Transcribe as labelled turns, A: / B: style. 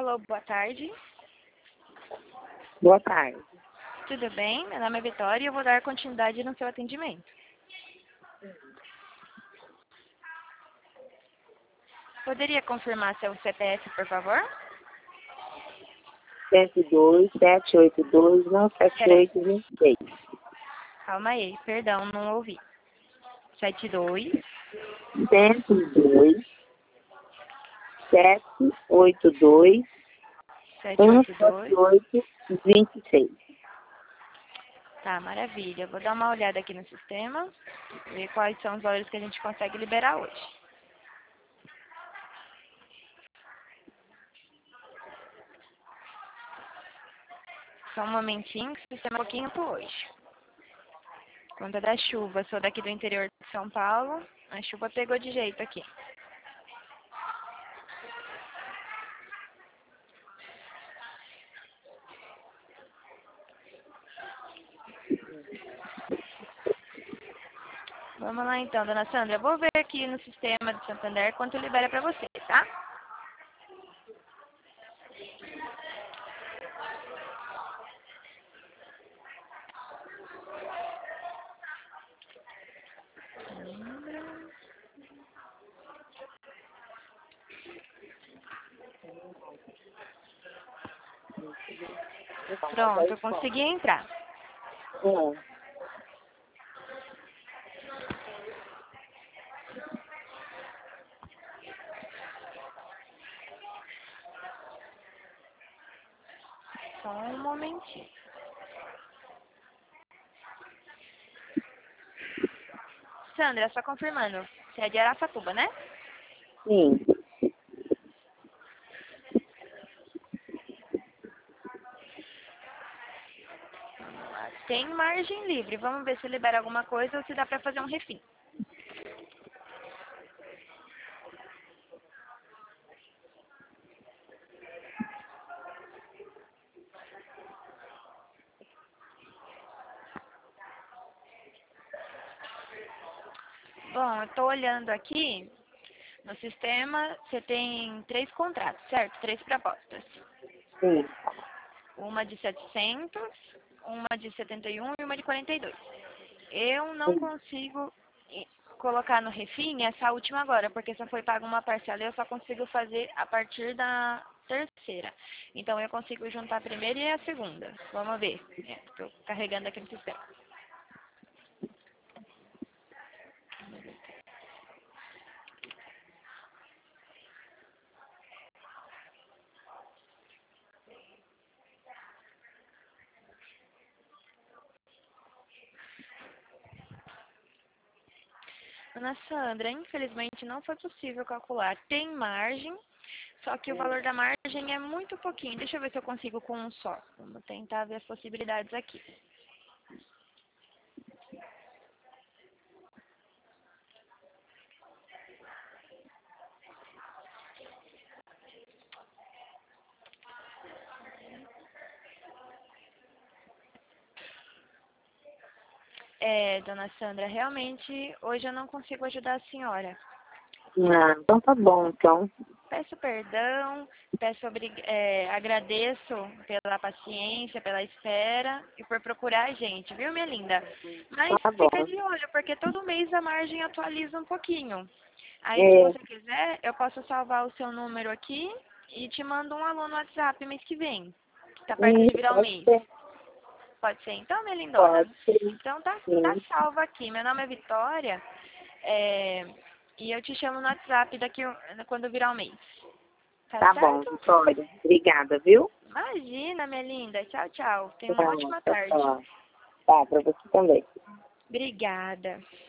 A: Alô, boa tarde.
B: Boa tarde.
A: Tudo bem? Meu nome é Vitória e eu vou dar continuidade no seu atendimento. Poderia confirmar seu CPF, por favor?
B: 102-782-978-26.
A: Calma aí, perdão, não ouvi. 72
B: 102-782-178-26.
A: 782. Tá, maravilha. Eu vou dar uma olhada aqui no sistema, ver quais são os valores que a gente consegue liberar hoje. Só um momentinho, que o sistema é um pouquinho por hoje. Conta da chuva, sou daqui do interior de São Paulo, a chuva pegou de jeito aqui. Vamos lá então, dona Sandra. Eu vou ver aqui no sistema de Santander quanto libera para você, tá? Pronto, eu consegui entrar. Só um momentinho. Sandra, só confirmando. Você é de Araçatuba, né?
B: Sim.
A: Tem margem livre. Vamos ver se libera alguma coisa ou se dá para fazer um refim. Bom, eu estou olhando aqui no sistema, você tem 3 contratos, certo? 3 propostas.
B: Sim.
A: Uma de 700, uma de 71 e uma de 42. Eu não
B: Sim.
A: consigo colocar no refim essa última agora, porque só foi paga uma parcela e eu só consigo fazer a partir da terceira. Então eu consigo juntar a primeira e a segunda. Vamos ver. Estou carregando aqui no sistema. Dona Sandra, infelizmente não foi possível calcular. Tem margem, só que o valor da margem é muito pouquinho. Deixa eu ver se eu consigo com um só. Vamos tentar ver as possibilidades aqui. Dona Sandra, realmente hoje eu não consigo ajudar a senhora.
B: Ah, então tá bom, então.
A: Peço perdão, agradeço pela paciência, pela espera e por procurar a gente, viu, minha linda? Mas
B: Tá
A: fica
B: bom.
A: de olho, porque todo mês a margem atualiza um pouquinho. Aí, se
B: É,
A: você quiser, eu posso salvar o seu número aqui e te mando um alô no WhatsApp mês que vem. Tá perto de virar o
B: pode
A: mês.
B: ser.
A: Pode ser então, minha lindona?
B: Pode ser.
A: Então tá
B: Sim.
A: salvo aqui. Meu nome é Vitória. é, e eu te chamo no WhatsApp quando virar o mês. Tá
B: Tá bom,
A: certo?
B: Vitória. Obrigada, viu?
A: Imagina, minha linda. Tchau, tchau. Tenha uma
B: Tá,
A: ótima
B: tchau,
A: tarde.
B: tchau. Tá, pra você também.
A: Obrigada.